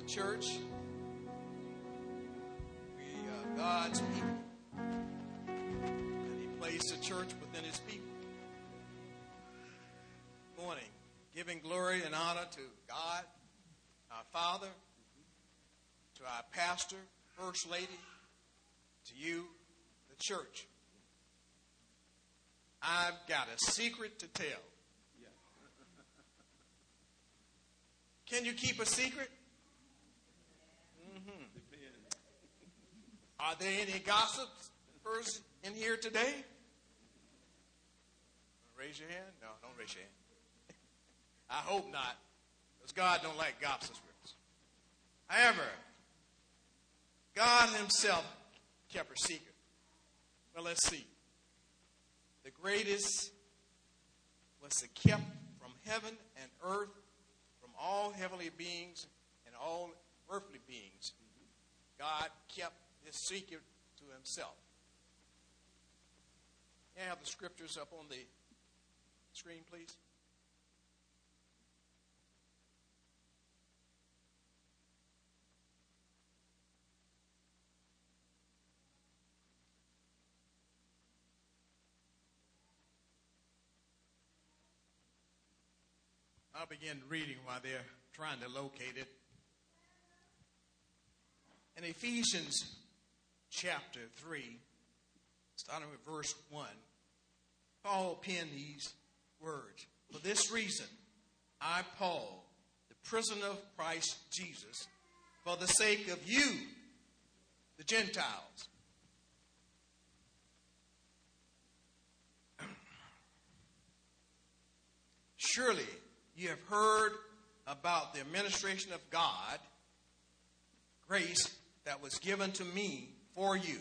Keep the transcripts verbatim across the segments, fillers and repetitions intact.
church. We are God's people. And he placed a church within his people. Morning. Giving glory and honor to God, our Father, to our pastor, First Lady, to you, the church. I've got a secret to tell. Can you keep a secret? Mm-hmm. Are there any gossips person in here today? Raise your hand? No, don't raise your hand. I hope not, because God don't like gossips. However, God himself kept a secret. Well, let's see. The greatest was to kept from heaven and earth, from all heavenly beings and all earthly beings. God kept his secret to himself. Can I have the scriptures up on the screen, please? I'll begin reading while they're trying to locate it. In Ephesians chapter three, starting with verse one, Paul penned these words. For this reason, I, Paul, the prisoner of Christ Jesus, for the sake of you, the Gentiles. Surely, you have heard about the administration of God, grace that was given to me for you.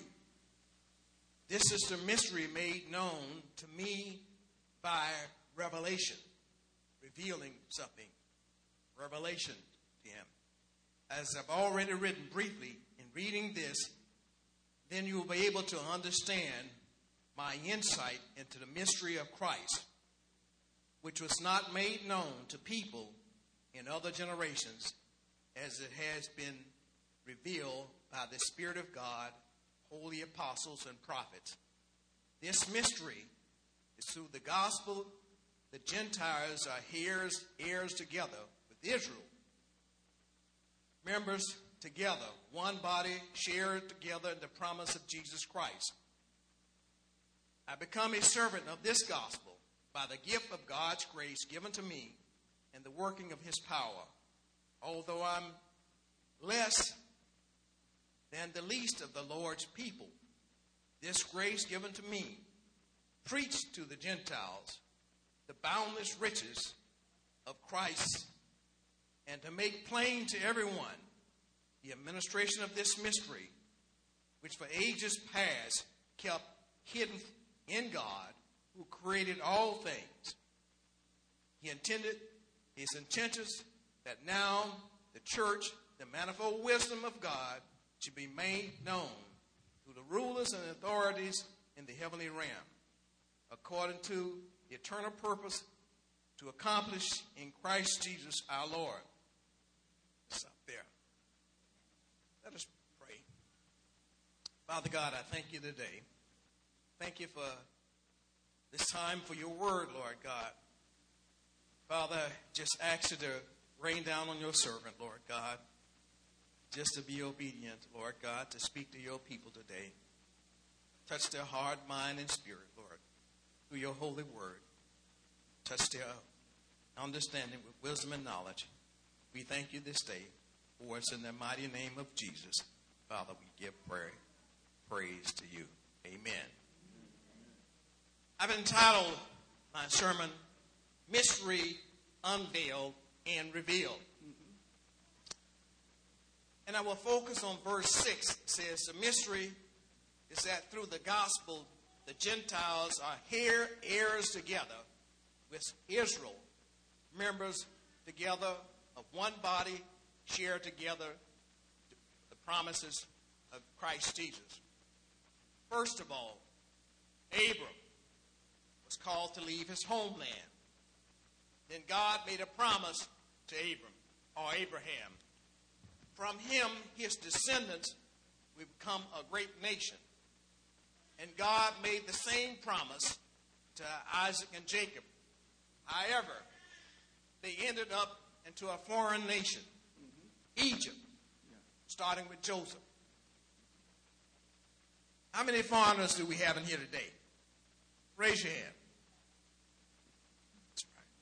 This is the mystery made known to me by revelation, revealing something, revelation to him. As I've already written briefly, in reading this, then you will be able to understand my insight into the mystery of Christ, which was not made known to people in other generations, as it has been revealed by the Spirit of God, holy apostles and prophets. This mystery is through the gospel. The Gentiles are heirs, heirs together with Israel, members together, one body, shared together in the promise of Jesus Christ. I become a servant of this gospel by the gift of God's grace given to me and the working of his power. Although I'm less than the least of the Lord's people, this grace given to me preached to the Gentiles the boundless riches of Christ, and to make plain to everyone the administration of this mystery, which for ages past kept hidden in God, who created all things. He intended, his intent is that now the church, the manifold wisdom of God, should be made known to the rulers and authorities in the heavenly realm, according to the eternal purpose to accomplish in Christ Jesus our Lord. Stop there. Let us pray. Father God, I thank you today. Thank you for this time for your word, Lord God. Father, just ask you to rain down on your servant, Lord God, just to be obedient, Lord God, to speak to your people today. Touch their heart, mind, and spirit, Lord, through your holy word. Touch their understanding with wisdom and knowledge. We thank you this day for us in the mighty name of Jesus. Father, we give prayer, praise to you. Amen. I've entitled my sermon, Mystery Unveiled and Revealed. And I will focus on verse six. It says, the mystery is that through the gospel, the Gentiles are here, heirs together with Israel, members together of one body, share together the promises of Christ Jesus. First of all, Abram was called to leave his homeland. Then God made a promise to Abram, or Abraham, from him, his descendants, will become a great nation. And God made the same promise to Isaac and Jacob. However, they ended up into a foreign nation, mm-hmm. Egypt, yeah. starting with Joseph. How many foreigners do we have in here today? Raise your hand. That's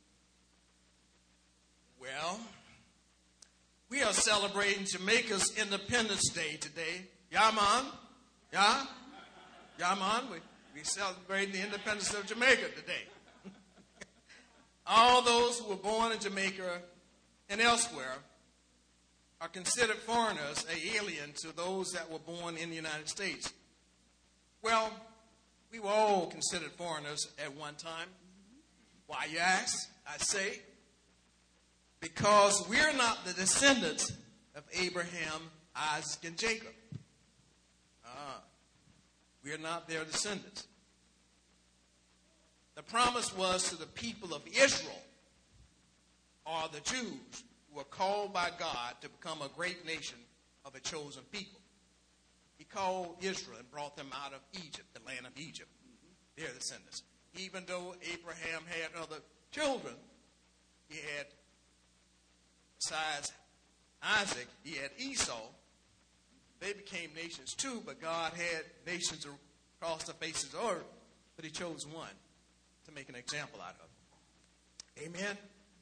right. Well, we are celebrating Jamaica's Independence Day today. Yaman? Yeah? Yaman? We, we celebrating the independence of Jamaica today. All those who were born in Jamaica and elsewhere are considered foreigners, an alien to those that were born in the United States. Well, we were all considered foreigners at one time. Why, you ask? I say, because we're not the descendants of Abraham, Isaac, and Jacob. Ah, we're not their descendants. The promise was to the people of Israel, or the Jews, who were called by God to become a great nation of a chosen people. He called Israel and brought them out of Egypt, the land of Egypt, their descendants. Even though Abraham had other children, he had, besides Isaac, he had Esau. They became nations too, but God had nations across the faces of the earth, but he chose one to make an example out of. Amen?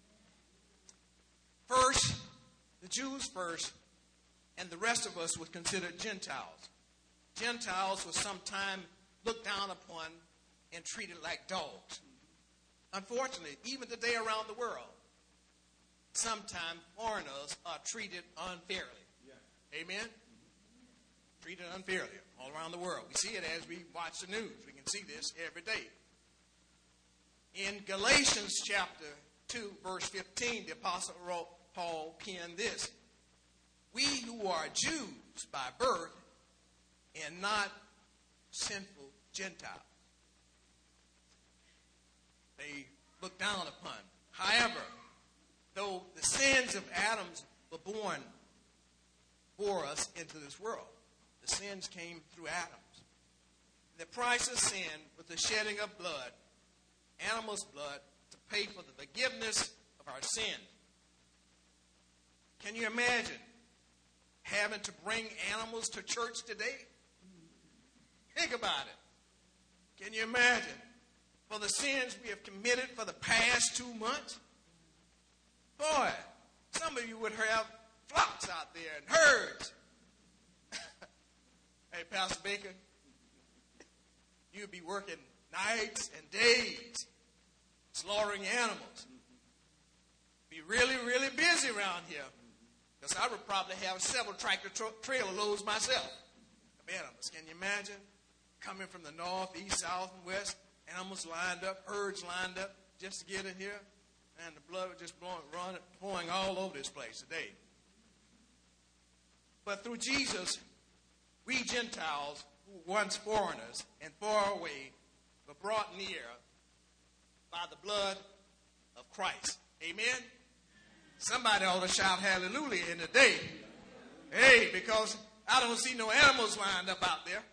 First, the Jews first, and the rest of us were considered Gentiles. Gentiles were sometimes looked down upon and treated like dogs. Unfortunately, even today around the world, sometimes foreigners are treated unfairly. Yeah. Amen? Mm-hmm. Treated unfairly all around the world. We see it as we watch the news. We can see this every day. In Galatians chapter two, verse fifteen, the Apostle Paul penned this: "We who are Jews by birth and not sinful Gentiles." They looked down upon. However, though the sins of Adam were born for us into this world, the sins came through Adam's. The price of sin was the shedding of blood, animal's blood, to pay for the forgiveness of our sin. Can you imagine having to bring animals to church today? Think about it. Can you imagine? For the sins we have committed for the past two months? Boy, some of you would have flocks out there and herds. Hey, Pastor Baker, you'd be working nights and days slaughtering animals. Be really, really busy around here. Because I would probably have several tractor tra- trailer loads myself of animals. Can you imagine? Coming from the north, east, south, and west, animals lined up, herds lined up just to get in here. And the blood was just blowing, running, pouring all over this place today. But through Jesus, we Gentiles, who were once foreigners and far away, were brought near by the blood of Christ. Amen? Somebody ought to shout hallelujah in the day. Hey, because I don't see no animals lined up out there.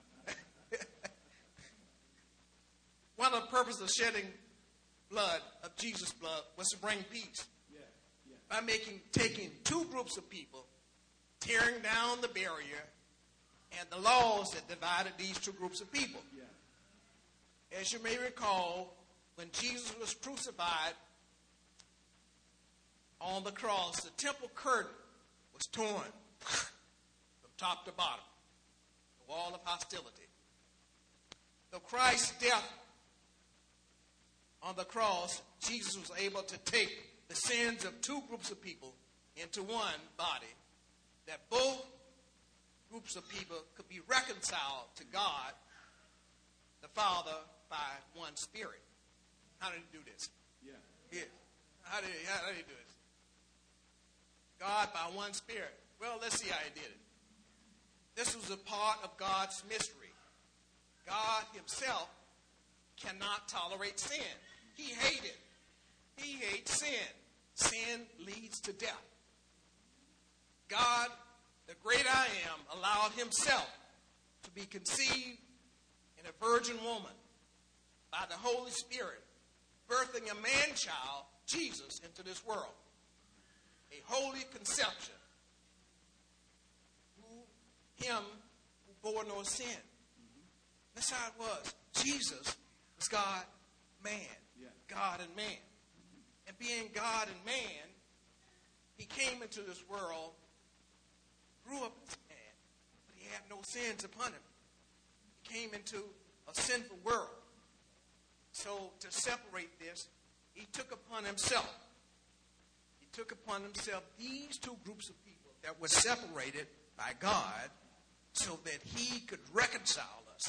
One of the purposes of shedding blood, of Jesus' blood, was to bring peace. Yeah, yeah. By making, taking two groups of people, tearing down the barrier and the laws that divided these two groups of people. Yeah. As you may recall, when Jesus was crucified on the cross, the temple curtain was torn from top to bottom, the wall of hostility. So Christ's death on the cross, Jesus was able to take the sins of two groups of people into one body, that both groups of people could be reconciled to God, the Father, by one Spirit. How did he do this? Yeah. yeah. How did he, how did he do this? God by one Spirit. Well, let's see how he did it. This was a part of God's mystery. God himself cannot tolerate sin. He hated. He hates sin. Sin leads to death. God, the great I am, allowed himself to be conceived in a virgin woman by the Holy Spirit, birthing a man-child, Jesus, into this world. A holy conception. Who, him who bore no sin. That's how it was. Jesus was God, man. Yeah. God and man. And being God and man, he came into this world, grew up as a man, but he had no sins upon him. He came into a sinful world. So to separate this, he took upon himself, he took upon himself these two groups of people that were separated by God so that he could reconcile us.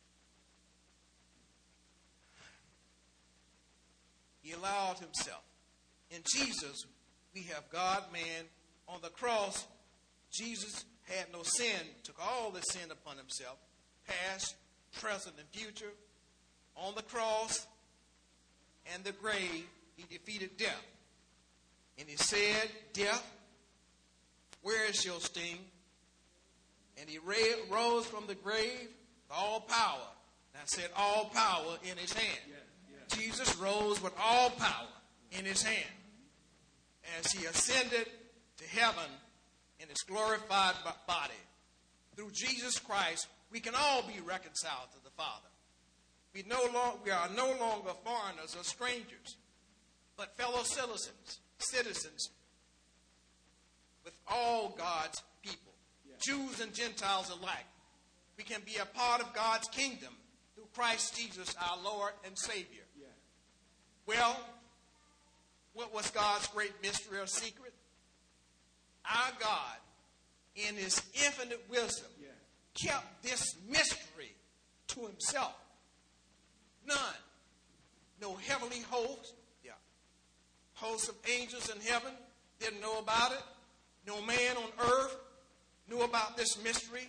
He allowed himself. In Jesus, we have God, man. On the cross, Jesus had no sin, took all the sin upon himself, past, present, and future. On the cross and the grave, he defeated death. And he said, death, where is your sting? And he ra- rose from the grave with all power. And I said, all power in his hand. Yeah, yeah. Jesus rose with all power in his hand as he ascended to heaven in his glorified body. Through Jesus Christ, we can all be reconciled to the Father. We, no long, we are no longer foreigners or strangers, but fellow citizens, citizens with all God's people, Yeah. Jews and Gentiles alike. We can be a part of God's kingdom through Christ Jesus, our Lord and Savior. Yeah. Well, what was God's great mystery or secret? Our God, in his infinite wisdom, Yeah. kept this mystery to himself. None. No heavenly host, yeah, hosts of angels in heaven didn't know about it. No man on earth knew about this mystery.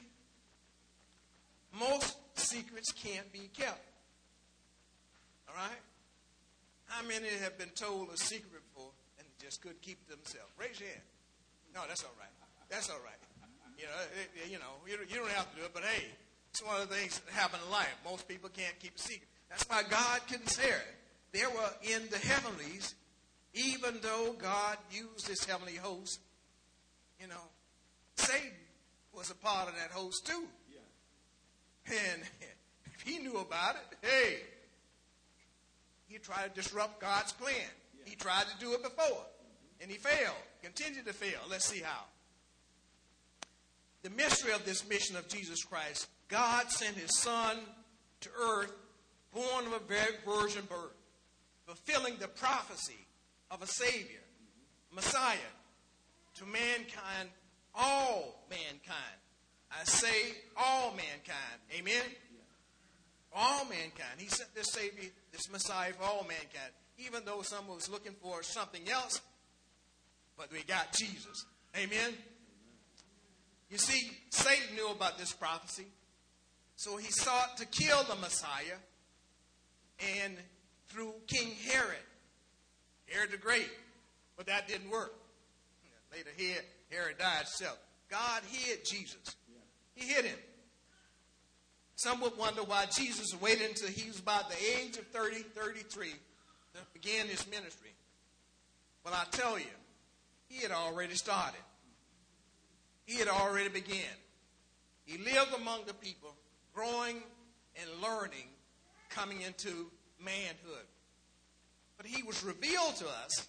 Most secrets can't be kept. All right? How many have been told a secret before and just couldn't keep it to themselves? Raise your hand. No, that's all right. That's all right. You know, it, you know, you, you don't have to do it, but hey, it's one of the things that happen in life. Most people can't keep a secret. That's why God couldn't share it. They were in the heavenlies, even though God used his heavenly host. You know, Satan was a part of that host too. Yeah. And if he knew about it, hey, he tried to disrupt God's plan. Yeah. He tried to do it before, mm-hmm. and he failed, continued to fail. Let's see how. The mystery of this mission of Jesus Christ, God sent his son to earth, born of a virgin birth, fulfilling the prophecy of a Savior, Messiah, to mankind, all mankind. I say all mankind. Amen? Yeah. All mankind. He sent this Savior, this Messiah for all mankind. Even though someone was looking for something else, but we got Jesus. Amen? Amen? You see, Satan knew about this prophecy. So he sought to kill the Messiah. And through King Herod, Herod the Great. But that didn't work. Later, Herod died himself. God hid Jesus. He hid him. Some would wonder why Jesus waited until he was about the age of thirty, thirty-three to begin his ministry. Well, I tell you, he had already started. He had already begun. He lived among the people, growing and learning, coming into manhood. But he was revealed to us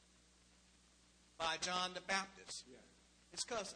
by John the Baptist, Yeah. his cousin.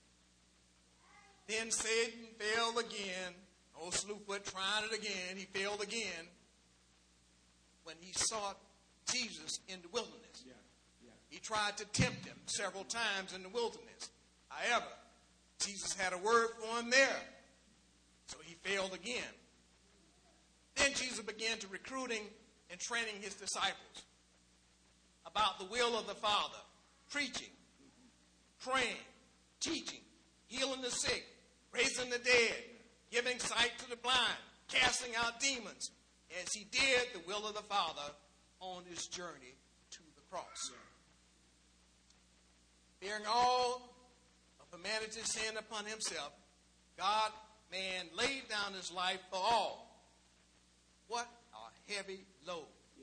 Then Satan failed again. Old Slewfoot tried it again. He failed again when he sought Jesus in the wilderness. Yeah. Yeah. He tried to tempt him several times in the wilderness. However, Jesus had a word for him there. So he failed again. Then Jesus began to recruiting and training his disciples about the will of the Father, preaching, praying, teaching, healing the sick, raising the dead, giving sight to the blind, casting out demons, as he did the will of the Father on his journey to the cross. Bearing all humanity sinned upon himself, God, man, laid down his life for all. What a heavy load. Yeah.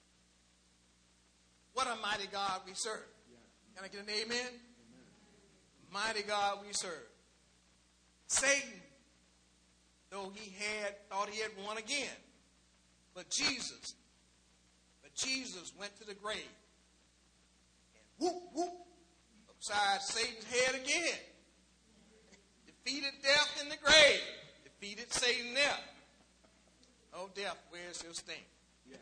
What a mighty God we serve. Yeah. Can I get an amen? Amen. Mighty God we serve. Satan, though he had thought he had won again, but Jesus, but Jesus went to the grave and whoop, whoop, upside Satan's head again. Defeated death in the grave. Defeated Satan there. Oh, death, where's your sting? Yeah.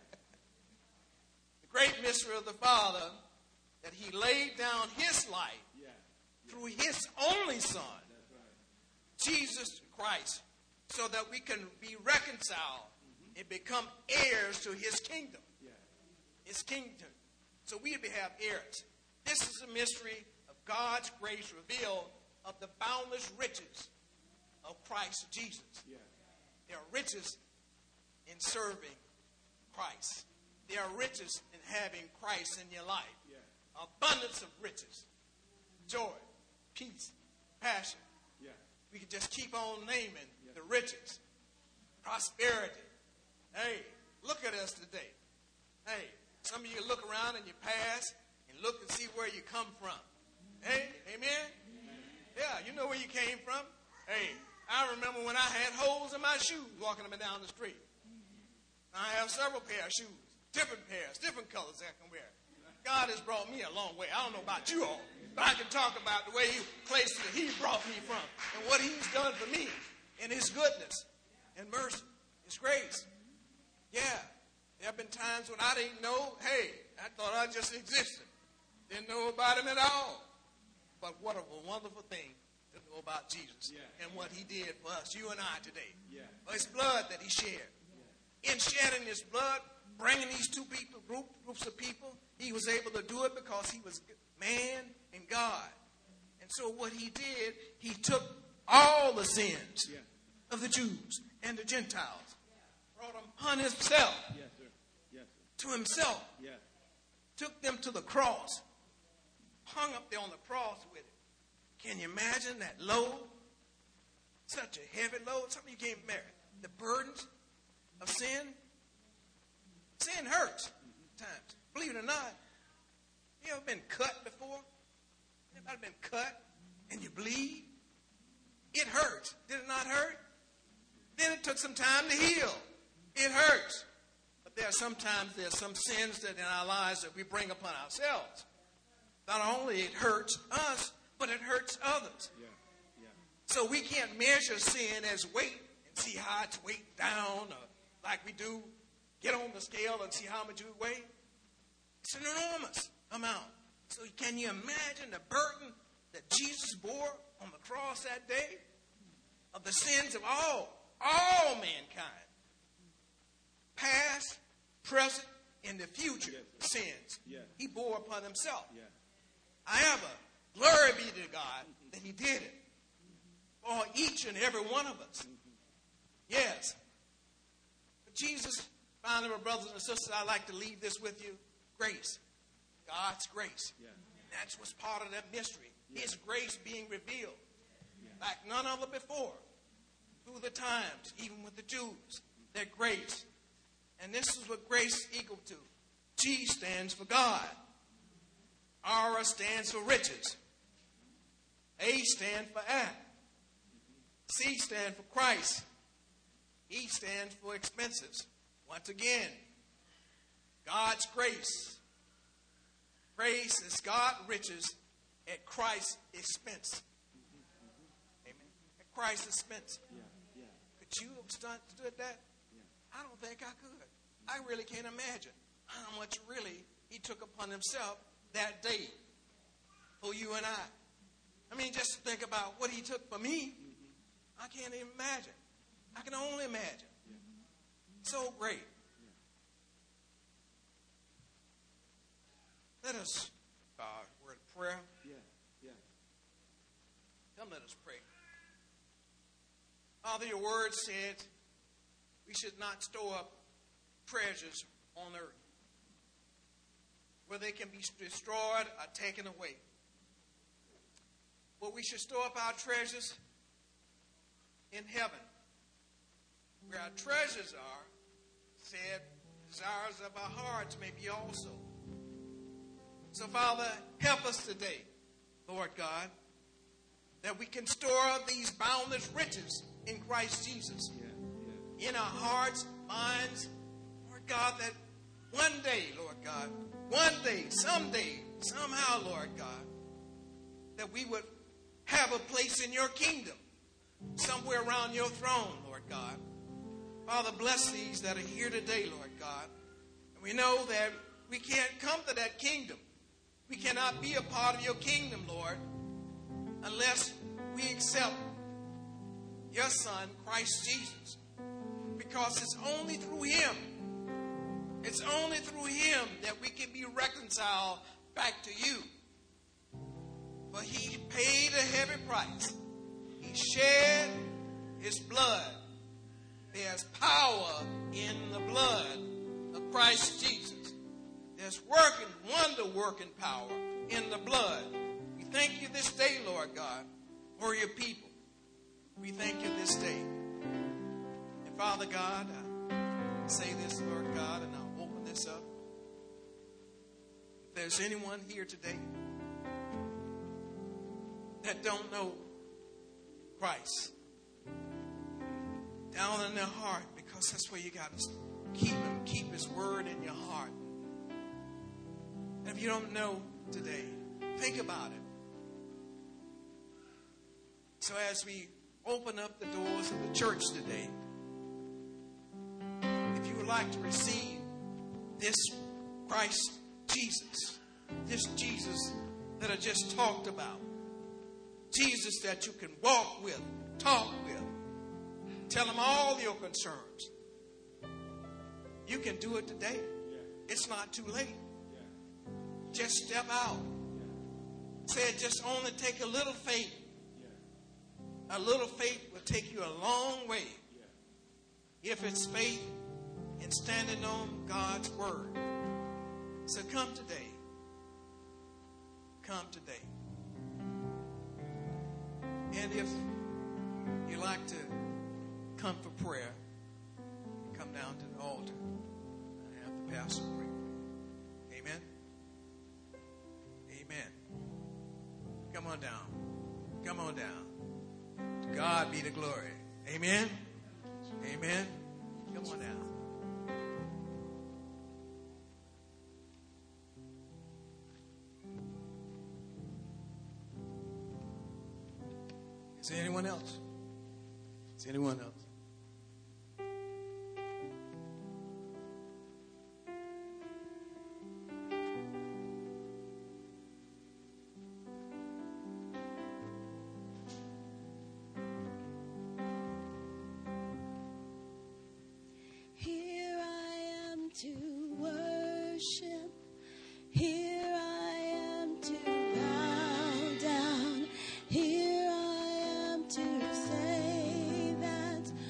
The great mystery of the Father, that he laid down his life Yeah. through his only Son, That's right. Jesus Christ, so that we can be reconciled mm-hmm. and become heirs to his kingdom. Yeah. His kingdom. So we have heirs. This is a mystery of God's grace revealed of the boundless riches of Christ Jesus. Yeah. There are riches in serving Christ. There are riches in having Christ in your life. Yeah. Abundance of riches. Joy, peace, passion. Yeah. We can just keep on naming Yeah. the riches. Prosperity. Hey, look at us today. Hey, some of you look around in your past and look and see where you come from. Hey, amen? Yeah, you know where you came from. Hey, I remember when I had holes in my shoes walking up and down the street. I have several pair of shoes, different pairs, different colors I can wear. God has brought me a long way. I don't know about you all, but I can talk about the way he places that he brought me from and what he's done for me and his goodness and mercy, his grace. Yeah, there have been times when I didn't know, hey, I thought I just existed. Didn't know about him at all. But what a wonderful thing to know about Jesus Yeah. and what he did for us, you and I today. Yeah. For his blood that he shed. In shedding his blood, bringing these two people, group, groups of people, he was able to do it because he was man and God. And so what he did, he took all the sins Yeah. of the Jews and the Gentiles, brought them upon himself, Yes, sir. Yes, sir. to himself, Yes. took them to the cross, hung up there on the cross with it. Can you imagine that load? Such a heavy load. Some of you can't bear it. The burdens of sin. Sin hurts times. Believe it or not, you ever been cut before? Anybody been cut and you bleed? It hurts. Did it not hurt? Then it took some time to heal. It hurts. But there are sometimes there's some sins that in our lives that we bring upon ourselves. Not only it hurts us, but it hurts others. Yeah. Yeah. So we can't measure sin as weight and see how it's weighed down, or like we do, get on the scale and see how much you weigh. It's an enormous amount. So can you imagine the burden that Jesus bore on the cross that day of the sins of all, all mankind, past, present, and the future Yes. sins. Yeah. He bore upon himself. Yeah. However, glory be to God that he did it for each and every one of us. Yes. But Jesus, finally, my brothers and sisters, I'd like to leave this with you. Grace. God's grace. Yeah. And that's what's part of that mystery. Yeah. His grace being revealed Yeah. like none other before. Through the times, even with the Jews, their grace. And this is what grace is equal to. G stands for God. R stands for riches. A stands for act. C stands for Christ. E stands for expenses. Once again, God's grace. Grace is God's riches at Christ's expense. Amen. At Christ's expense. Yeah. Yeah. Could you have stood that? I don't think I could. I really can't imagine how much really he took upon himself that day for you and I. I mean, just think about what he took for me. I can't even imagine. I can only imagine. So great. Let us, uh, word of prayer. Yeah. Yeah. Come, let us pray. Father, your word said we should not store up treasures on earth where they can be destroyed or taken away, But we should store up our treasures in heaven, where our treasures are, said, desires of our hearts may be also. So, Father, help us today, Lord God, that we can store up these boundless riches in Christ Jesus. Yeah, yeah. In our hearts, minds, Lord God, that one day, Lord God, one day, someday, somehow, Lord God, that we would have a place in your kingdom, somewhere around your throne, Lord God. Father, bless these that are here today, Lord God. And we know that we can't come to that kingdom. We cannot be a part of your kingdom, Lord, unless we accept your Son, Christ Jesus. Because it's only through him, it's only through him that we can be reconciled back to you. For he paid a heavy price. He shed his blood. There's power in the blood of Christ Jesus. There's working, wonder-working power in the blood. We thank you this day, Lord God, for your people. We thank you this day. And Father God, I say this, Lord God, and I'll open this up. If there's anyone here today that don't know Christ down in their heart, because that's where you got to keep him, keep his word in your heart. And if you don't know today, think about it. So as we open up the doors of the church today, if you would like to receive this Christ Jesus, this Jesus that I just talked about, Jesus that you can walk with, talk with, tell him all your concerns, you can do it today. It's not too late. Just step out. Said just only take a little faith. A little faith will take you a long way. If it's faith in standing on God's word. So come today. Come today. And if you like to come for prayer, come down to the altar and have the pastor pray. Amen. Amen. Come on down. Come on down. To God be the glory. Amen. Amen. Come on down. Is there anyone else? Is there anyone else? Here I am to worship. Here I am to bow down. Here I am to say that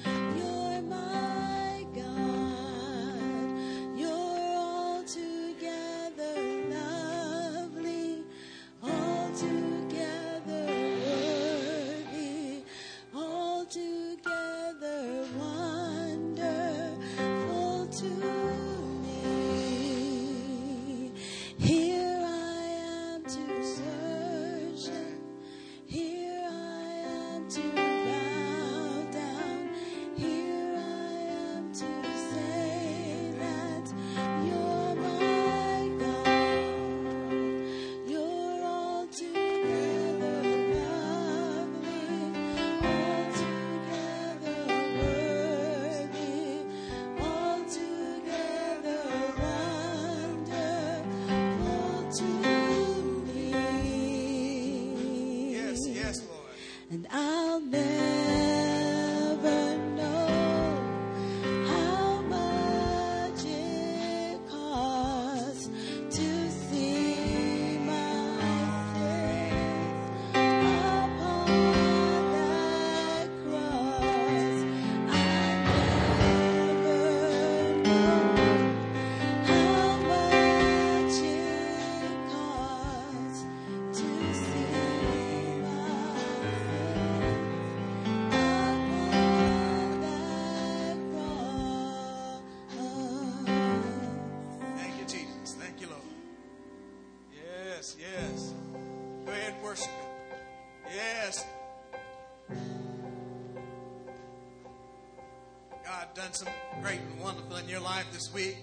done some great and wonderful in your life this week,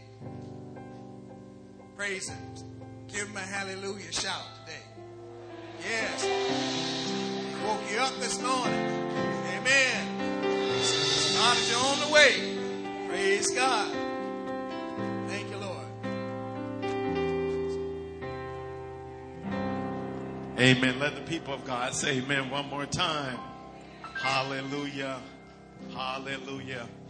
praise Him. Give Him a hallelujah shout today. Yes. He woke you up this morning. Amen. Started you on the way. Praise God. Thank you, Lord. Amen. Let the people of God say amen one more time. Hallelujah. Hallelujah.